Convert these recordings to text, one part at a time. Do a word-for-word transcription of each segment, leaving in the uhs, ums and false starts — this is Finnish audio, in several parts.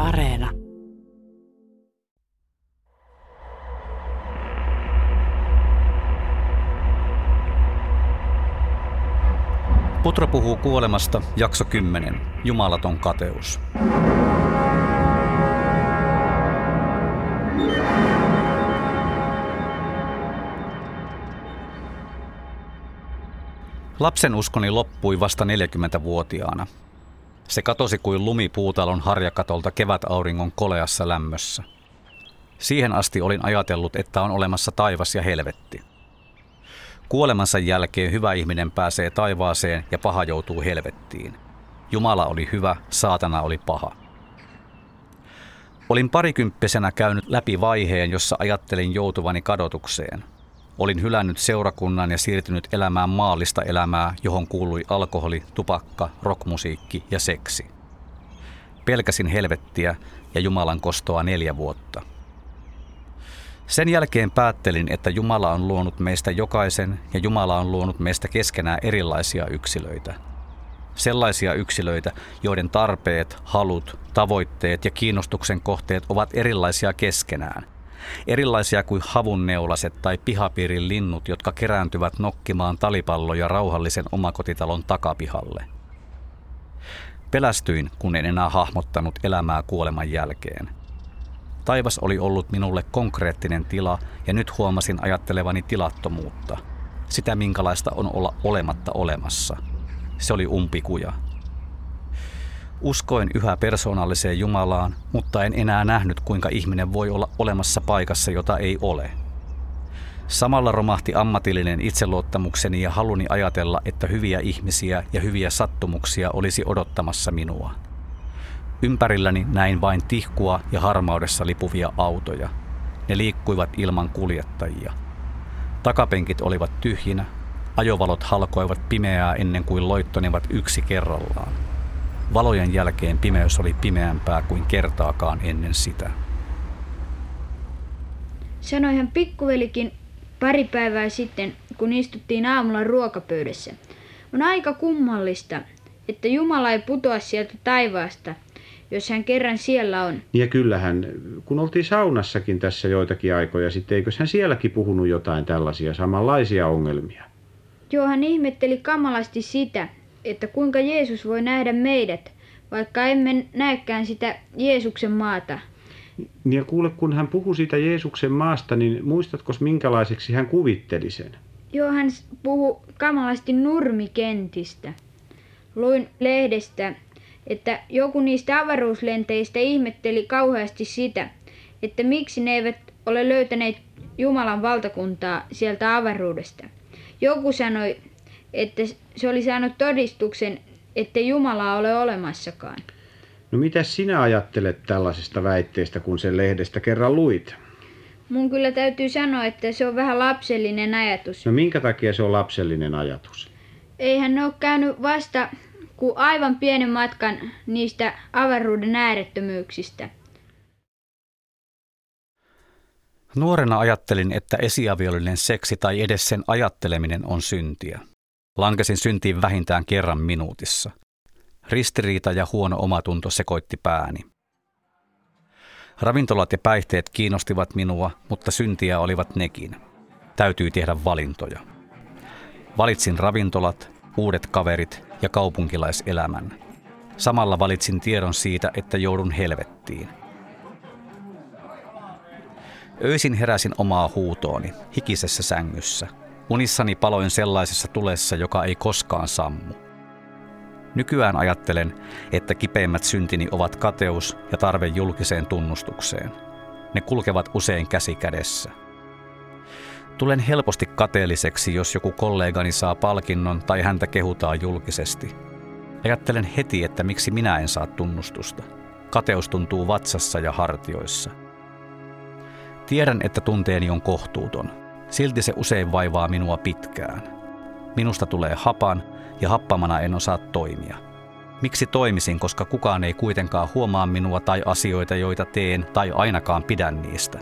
Areena. Putro puhuu kuolemasta, jakso kymmenen. Jumalaton kateus. Lapsen uskoni loppui vasta neljäkymmentävuotiaana. Se katosi kuin lumi puutalon harjakatolta kevätauringon koleassa lämmössä. Siihen asti olin ajatellut, että on olemassa taivas ja helvetti. Kuolemansa jälkeen hyvä ihminen pääsee taivaaseen ja paha joutuu helvettiin. Jumala oli hyvä, saatana oli paha. Olin parikymppisenä käynyt läpi vaiheen, jossa ajattelin joutuvani kadotukseen. Olin hylännyt seurakunnan ja siirtynyt elämään maallista elämää, johon kuului alkoholi, tupakka, rockmusiikki ja seksi. Pelkäsin helvettiä ja Jumalan kostoa neljä vuotta. Sen jälkeen päättelin, että Jumala on luonut meistä jokaisen ja Jumala on luonut meistä keskenään erilaisia yksilöitä. Sellaisia yksilöitä, joiden tarpeet, halut, tavoitteet ja kiinnostuksen kohteet ovat erilaisia keskenään. Erilaisia kuin havunneulaset tai pihapiirin linnut, jotka kerääntyvät nokkimaan talipalloja rauhallisen omakotitalon takapihalle. Pelästyin, kun en enää hahmottanut elämää kuoleman jälkeen. Taivas oli ollut minulle konkreettinen tila ja nyt huomasin ajattelevani tilattomuutta. Sitä, minkälaista on olla olematta olemassa. Se oli umpikuja. Uskoin yhä persoonalliseen Jumalaan, mutta en enää nähnyt, kuinka ihminen voi olla olemassa paikassa, jota ei ole. Samalla romahti ammatillinen itseluottamukseni ja haluni ajatella, että hyviä ihmisiä ja hyviä sattumuksia olisi odottamassa minua. Ympärilläni näin vain tihkua ja harmaudessa lipuvia autoja. Ne liikkuivat ilman kuljettajia. Takapenkit olivat tyhjinä, ajovalot halkoivat pimeää ennen kuin loittonivat yksi kerrallaan. Valojen jälkeen pimeys oli pimeämpää kuin kertaakaan ennen sitä. Sanoihan pikkuvelikin pari päivää sitten, kun istuttiin aamulla ruokapöydässä. On aika kummallista, että Jumala ei putoa sieltä taivaasta, jos hän kerran siellä on. Ja kyllähän, kun oltiin saunassakin tässä joitakin aikoja sitten, eikös hän sielläkin puhunut jotain tällaisia samanlaisia ongelmia? Joo, hän ihmetteli kamalasti sitä, että kuinka Jeesus voi nähdä meidät, vaikka emme näekään sitä Jeesuksen maata. Ja kuule, kun hän puhui siitä Jeesuksen maasta, niin muistatko minkälaiseksi hän kuvitteli sen? Joo, hän puhui kamalasti nurmikentistä. Luin lehdestä, että joku niistä avaruuslenteistä ihmetteli kauheasti sitä, että miksi ne eivät ole löytäneet Jumalan valtakuntaa sieltä avaruudesta. Joku sanoi, että se oli saanut todistuksen, ettei Jumalaa ole olemassakaan. No mitä sinä ajattelet tällaisesta väitteestä, kun sen lehdestä kerran luit? Mun kyllä täytyy sanoa, että se on vähän lapsellinen ajatus. No minkä takia se on lapsellinen ajatus? Eihän ne ole käynyt vasta kuin aivan pienen matkan niistä avaruuden äärettömyyksistä. Nuorena ajattelin, että esiaviollinen seksi tai edes sen ajatteleminen on syntiä. Lankesin syntiin vähintään kerran minuutissa. Ristiriita ja huono omatunto sekoitti pääni. Ravintolat ja päihteet kiinnostivat minua, mutta syntiä olivat nekin. Täytyi tehdä valintoja. Valitsin ravintolat, uudet kaverit ja kaupunkilaiselämän. Samalla valitsin tiedon siitä, että joudun helvettiin. Öisin heräsin omaa huutooni, hikisessä sängyssä. Unissani paloin sellaisessa tulessa, joka ei koskaan sammu. Nykyään ajattelen, että kipeimmät syntini ovat kateus ja tarve julkiseen tunnustukseen. Ne kulkevat usein käsi kädessä. Tulen helposti kateelliseksi, jos joku kollegani saa palkinnon tai häntä kehutaan julkisesti. Ajattelen heti, että miksi minä en saa tunnustusta. Kateus tuntuu vatsassa ja hartioissa. Tiedän, että tunteeni on kohtuuton. Silti se usein vaivaa minua pitkään. Minusta tulee hapan ja happamana en osaa toimia. Miksi toimisin, koska kukaan ei kuitenkaan huomaa minua tai asioita, joita teen tai ainakaan pidän niistä.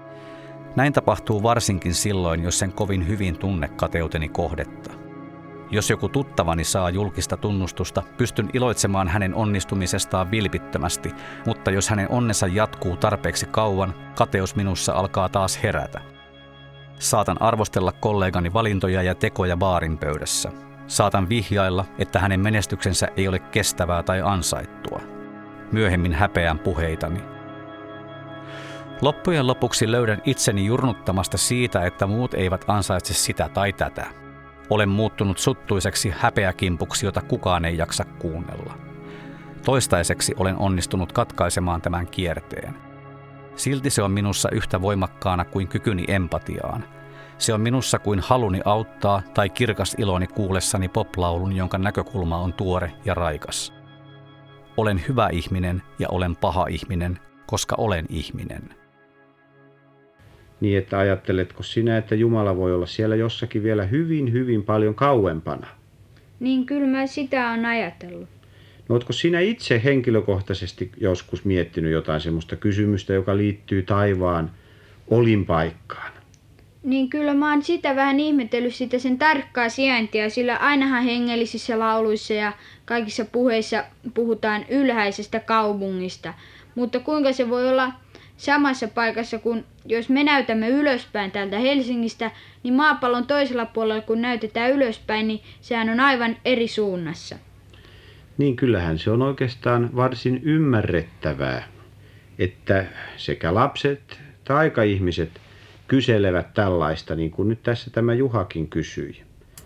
Näin tapahtuu varsinkin silloin, jos en kovin hyvin tunne kateuteni kohdetta. Jos joku tuttavani saa julkista tunnustusta, pystyn iloitsemaan hänen onnistumisestaan vilpittömästi, mutta jos hänen onnensa jatkuu tarpeeksi kauan, kateus minussa alkaa taas herätä. Saatan arvostella kollegani valintoja ja tekoja baarin pöydässä. Saatan vihjailla, että hänen menestyksensä ei ole kestävää tai ansaittua. Myöhemmin häpeän puheitani. Loppujen lopuksi löydän itseni jurnuttamasta siitä, että muut eivät ansaitse sitä tai tätä. Olen muuttunut suttuiseksi häpeäkimpuksi, jota kukaan ei jaksa kuunnella. Toistaiseksi olen onnistunut katkaisemaan tämän kierteen. Silti se on minussa yhtä voimakkaana kuin kykyni empatiaan. Se on minussa kuin haluni auttaa tai kirkas iloni kuullessani poplaulun, jonka näkökulma on tuore ja raikas. Olen hyvä ihminen ja olen paha ihminen, koska olen ihminen. Niin, että ajatteletko sinä, että Jumala voi olla siellä jossakin vielä hyvin, hyvin paljon kauempana? Niin kyllä mä sitä on ajatellut. No, ootko sinä itse henkilökohtaisesti joskus miettinyt jotain semmoista kysymystä, joka liittyy taivaan olinpaikkaan? Niin kyllä mä oon sitä vähän ihmetellyt sitä sen tarkkaa sijaintia, sillä ainahan hengellisissä lauluissa ja kaikissa puheissa puhutaan ylhäisestä kaupungista. Mutta kuinka se voi olla samassa paikassa, kun jos me näytämme ylöspäin täältä Helsingistä, niin maapallon toisella puolella kun näytetään ylöspäin, niin sehän on aivan eri suunnassa. Niin kyllähän se on oikeastaan varsin ymmärrettävää, että sekä lapset että aikaihmiset kyselevät tällaista, niin kuin nyt tässä tämä Juhakin kysyi.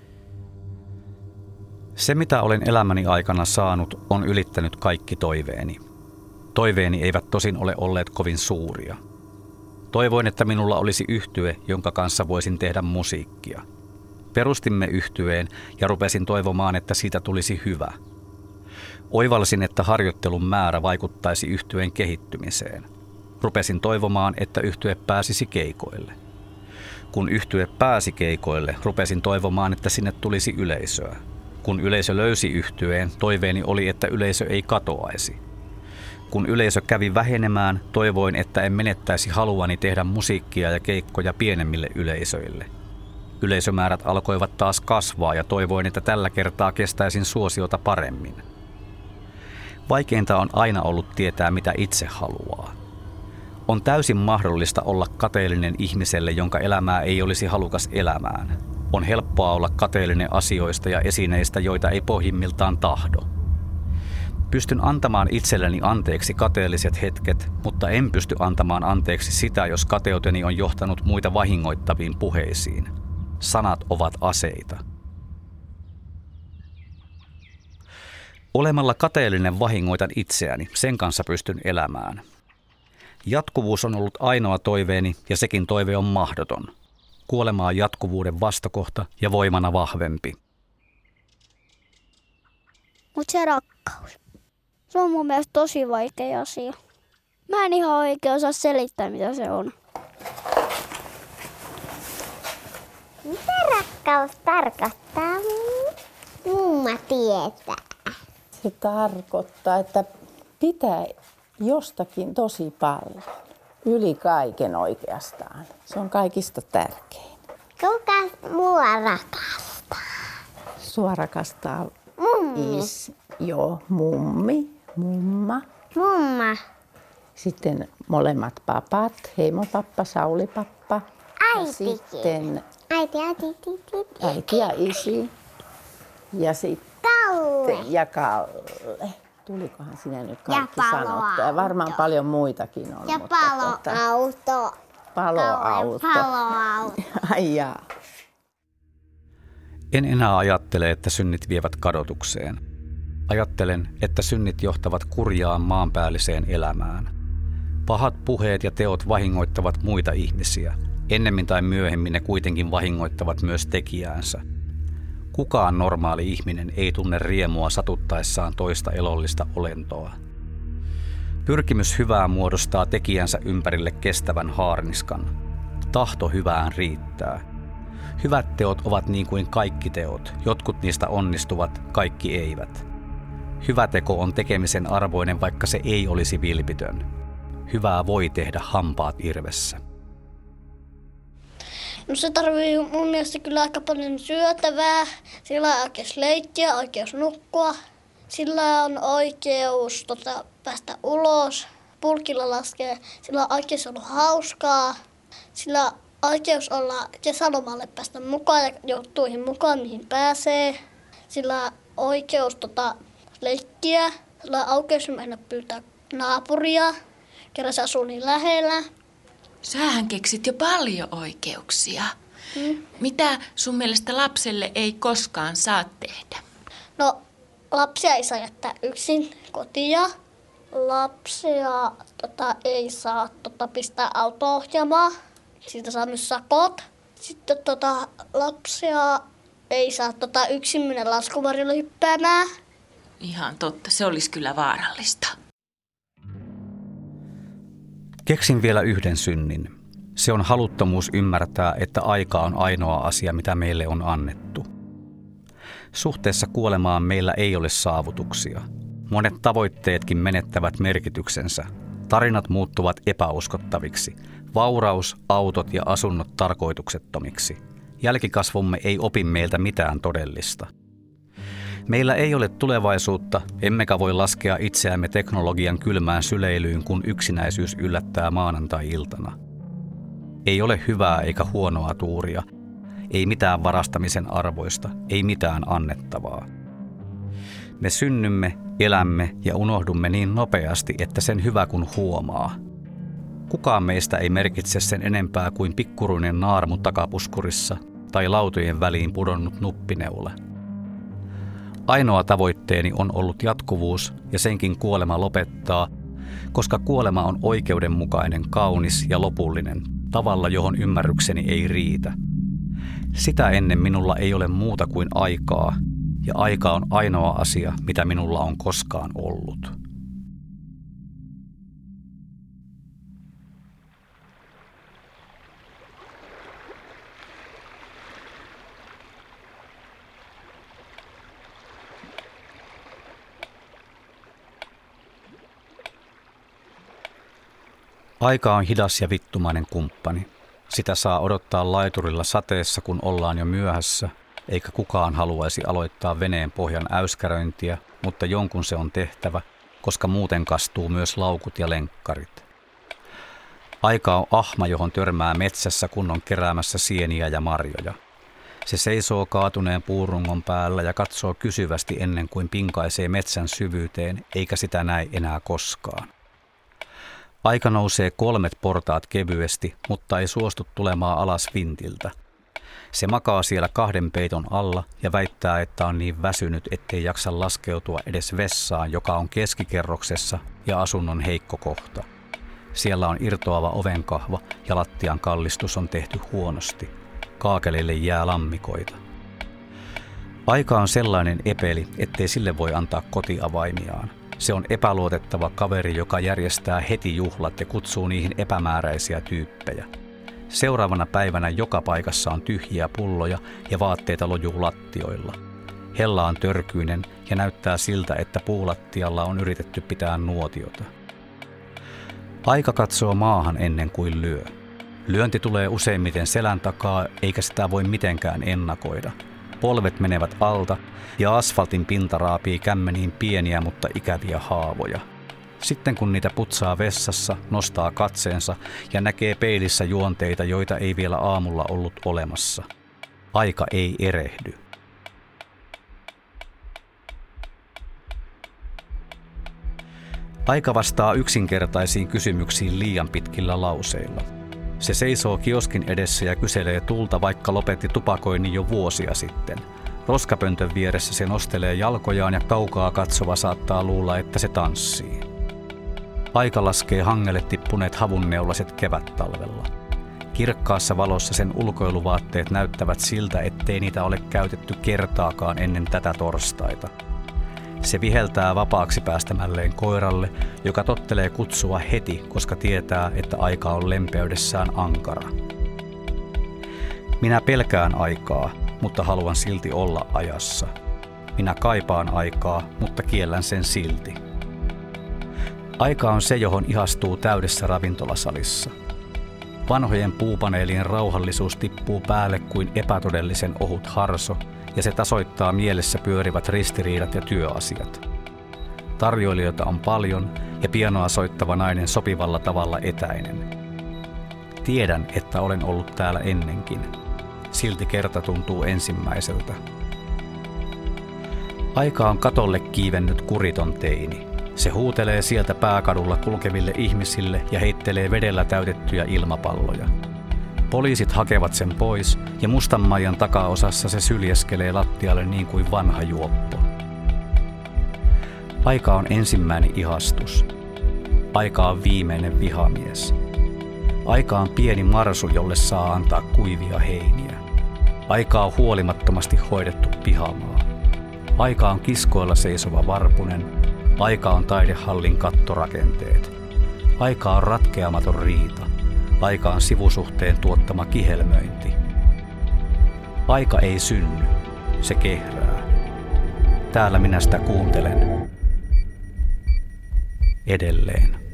Se, mitä olen elämäni aikana saanut, on ylittänyt kaikki toiveeni. Toiveeni eivät tosin ole olleet kovin suuria. Toivoin, että minulla olisi yhtye, jonka kanssa voisin tehdä musiikkia. Perustimme yhtyeen ja rupesin toivomaan, että siitä tulisi hyvä. Oivalsin, että harjoittelun määrä vaikuttaisi yhtyeen kehittymiseen. Rupesin toivomaan, että yhtye pääsisi keikoille. Kun yhtye pääsi keikoille, rupesin toivomaan, että sinne tulisi yleisöä. Kun yleisö löysi yhtyeen, toiveeni oli, että yleisö ei katoaisi. Kun yleisö kävi vähenemään, toivoin, että en menettäisi haluani tehdä musiikkia ja keikkoja pienemmille yleisöille. Yleisömäärät alkoivat taas kasvaa ja toivoin, että tällä kertaa kestäisin suosiota paremmin. Vaikeinta on aina ollut tietää, mitä itse haluaa. On täysin mahdollista olla kateellinen ihmiselle, jonka elämää ei olisi halukas elämään. On helppoa olla kateellinen asioista ja esineistä, joita ei pohjimmiltaan tahdo. Pystyn antamaan itselleni anteeksi kateelliset hetket, mutta en pysty antamaan anteeksi sitä, jos kateuteni on johtanut muita vahingoittaviin puheisiin. Sanat ovat aseita. Olemalla kateellinen vahingoitan itseäni, sen kanssa pystyn elämään. Jatkuvuus on ollut ainoa toiveeni ja sekin toive on mahdoton. Kuolema on jatkuvuuden vastakohta ja voimana vahvempi. Mutta se rakkaus, se on mun mielestä tosi vaikea asia. Mä en ihan oikein osaa selittää, mitä se on. Mitä rakkaus tarkoittaa? Mumma tietää. Se tarkoittaa, että pitää jostakin tosi paljon. Yli kaiken oikeastaan. Se on kaikista tärkein. Kuka mua rakastaa? Sua rakastaa Mummi. is, joo, mummi, mumma. Mumma. Sitten molemmat papat, heimopappa, Sauli-pappa. Ja Äitikin. sitten Äiti, äiti, äiti, äiti ja isi. Ja sitten Kalle. ja Kalle. Tulikohan sinä nyt kaikki Ja sanottua? Ja varmaan paloauto. paljon muitakin on. Ja mutta tota, paloauto. paloauto. Kalle, paloauto. Ai jaa. En enää ajattele, että synnit vievät kadotukseen. Ajattelen, että synnit johtavat kurjaan maanpäälliseen elämään. Pahat puheet ja teot vahingoittavat muita ihmisiä. Ennemmin tai myöhemmin ne kuitenkin vahingoittavat myös tekijäänsä. Kukaan normaali ihminen ei tunne riemua satuttaessaan toista elollista olentoa. Pyrkimys hyvään muodostaa tekijänsä ympärille kestävän haarniskan. Tahto hyvään riittää. Hyvät teot ovat niin kuin kaikki teot. Jotkut niistä onnistuvat, kaikki eivät. Hyvä teko on tekemisen arvoinen, vaikka se ei olisi vilpitön. Hyvää voi tehdä hampaat irvessä. No se tarvii mun mielestä kyllä aika paljon syötävää. Sillä on oikeus leikkiä, oikeus nukkua. Sillä on oikeus tota, päästä ulos, pulkilla laskee. Sillä on oikeus olla hauskaa. Sillä on oikeus olla kesälomalle päästä mukaan ja juttuihin mukaan, mihin pääsee. Sillä on oikeus tota, leikkiä. Sillä on oikeus mennä pyytää naapuria, kerran se asuu niin lähellä. Sähän keksit jo paljon oikeuksia. Hmm. Mitä sun mielestä lapselle ei koskaan saa tehdä? No, lapsia ei saa jättää yksin kotia. Lapsia tota, ei saa tota, pistää auto-ohjaamaan. Siitä saa myös sakot. Sitten tota, lapsia ei saa tota, yksin mennä laskuvarjolla hyppäämään. Ihan totta, se olisi kyllä vaarallista. Keksin vielä yhden synnin. Se on haluttomuus ymmärtää, että aika on ainoa asia, mitä meille on annettu. Suhteessa kuolemaan meillä ei ole saavutuksia. Monet tavoitteetkin menettävät merkityksensä. Tarinat muuttuvat epäuskottaviksi. Vauraus, autot ja asunnot tarkoituksettomiksi. Jälkikasvumme ei opi meiltä mitään todellista. Meillä ei ole tulevaisuutta, emmekä voi laskea itseämme teknologian kylmään syleilyyn, kun yksinäisyys yllättää maanantai-iltana. Ei ole hyvää eikä huonoa tuuria, ei mitään varastamisen arvoista, ei mitään annettavaa. Me synnymme, elämme ja unohdumme niin nopeasti, että sen hyvä kun huomaa. Kukaan meistä ei merkitse sen enempää kuin pikkuruinen naarmu takapuskurissa tai lautojen väliin pudonnut nuppineula. Ainoa tavoitteeni on ollut jatkuvuus ja senkin kuolema lopettaa, koska kuolema on oikeudenmukainen, kaunis ja lopullinen, tavalla johon ymmärrykseni ei riitä. Sitä ennen minulla ei ole muuta kuin aikaa, ja aika on ainoa asia, mitä minulla on koskaan ollut. Aika on hidas ja vittumainen kumppani. Sitä saa odottaa laiturilla sateessa, kun ollaan jo myöhässä, eikä kukaan haluaisi aloittaa veneen pohjan äyskäröintiä, mutta jonkun se on tehtävä, koska muuten kastuu myös laukut ja lenkkarit. Aika on ahma, johon törmää metsässä, kun on keräämässä sieniä ja marjoja. Se seisoo kaatuneen puurungon päällä ja katsoo kysyvästi ennen kuin pinkaisee metsän syvyyteen, eikä sitä näe enää koskaan. Aika nousee kolmet portaat kevyesti, mutta ei suostu tulemaan alas vintiltä. Se makaa siellä kahden peiton alla ja väittää, että on niin väsynyt, ettei jaksa laskeutua edes vessaan, joka on keskikerroksessa ja asunnon heikko kohta. Siellä on irtoava ovenkahva ja lattian kallistus on tehty huonosti. Kaakelille jää lammikoita. Aika on sellainen epeli, ettei sille voi antaa kotiavaimiaan. Se on epäluotettava kaveri, joka järjestää heti juhlat ja kutsuu niihin epämääräisiä tyyppejä. Seuraavana päivänä joka paikassa on tyhjiä pulloja ja vaatteita lojuu lattioilla. Hella on törkyinen ja näyttää siltä, että puulattialla on yritetty pitää nuotiota. Aika katsoo maahan ennen kuin lyö. Lyönti tulee useimmiten selän takaa, eikä sitä voi mitenkään ennakoida. Polvet menevät alta ja asfaltin pinta raapii kämmeniin pieniä, mutta ikäviä haavoja. Sitten kun niitä putsaa vessassa, nostaa katseensa ja näkee peilissä juonteita, joita ei vielä aamulla ollut olemassa. Aika ei erehdy. Aika vastaa yksinkertaisiin kysymyksiin liian pitkillä lauseilla. Se seisoo kioskin edessä ja kyselee tulta, vaikka lopetti tupakoinnin jo vuosia sitten. Roskapöntön vieressä se nostelee jalkojaan ja kaukaa katsova saattaa luulla, että se tanssii. Aika laskee hangelle tippuneet havunneulaset kevättalvella. Kirkkaassa valossa sen ulkoiluvaatteet näyttävät siltä, ettei niitä ole käytetty kertaakaan ennen tätä torstaita. Se viheltää vapaaksi päästämälleen koiralle, joka tottelee kutsua heti, koska tietää, että aika on lempeydessään ankara. Minä pelkään aikaa, mutta haluan silti olla ajassa. Minä kaipaan aikaa, mutta kiellän sen silti. Aika on se, johon ihastuu täydessä ravintolasalissa. Vanhojen puupaneelien rauhallisuus tippuu päälle kuin epätodellisen ohut harso, ja se tasoittaa mielessä pyörivät ristiriidat ja työasiat. Tarjoilijoita on paljon, ja pianoa soittava nainen sopivalla tavalla etäinen. Tiedän, että olen ollut täällä ennenkin. Silti kerta tuntuu ensimmäiseltä. Aika on katolle kiivennyt kuriton teini. Se huutelee sieltä pääkadulla kulkeville ihmisille ja heittelee vedellä täytettyjä ilmapalloja. Poliisit hakevat sen pois ja Mustanmaijan takaosassa se syljeskelee lattialle niin kuin vanha juoppo. Aika on ensimmäinen ihastus. Aika on viimeinen vihamies. Aika on pieni marsu, jolle saa antaa kuivia heiniä. Aika on huolimattomasti hoidettu pihamaa. Aika on kiskoilla seisova varpunen. Aika on taidehallin kattorakenteet. Aika on ratkeamaton riita. Aika on sivusuhteen tuottama kihelmöinti. Aika ei synny, se kehrää. Täällä minä sitä kuuntelen. Edelleen.